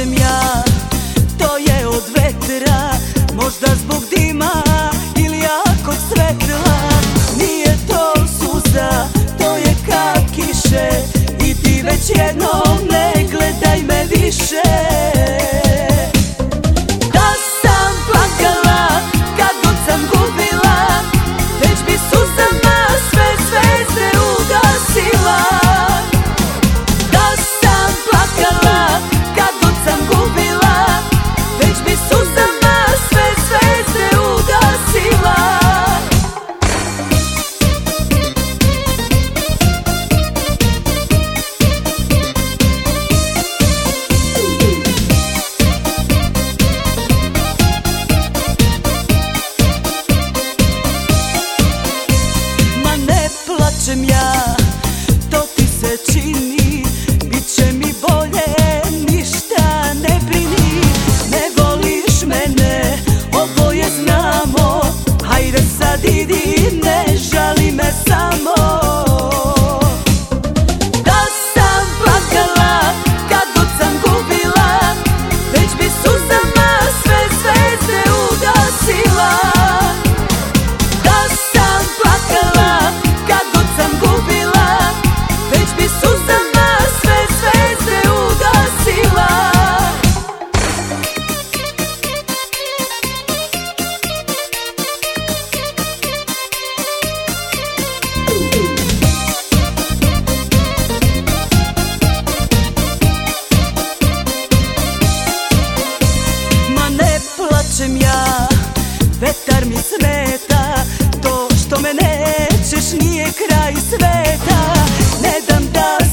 plačem ja, to je od vetra, možda zbog dima ili jakog svetla. Nije to suza, to je kap kiše, i ti već jednom ne gledaj me više. Da sam plakala kad god sam gubila, već bi suzama sve zvezde ugasila. Da sam plakala kad god sam gubila, već bi suzama sve zvezde ugasila. Plačem ja, to ti se čini, bit će mi bolje, ništa ne brini. Ne voliš mene, oboje znamo, hajde sad idi, ne žali me samo. Da sam plakala kad god sam gubila, već bi suzama sve zvezde ugasila. Da sam plakala kad god sam gubila, već bi suzama sve zvezde ugasila. Ma ne plačem ja, vetar mi smeta, to što me nećeš nije kraj sveta. Ne dam da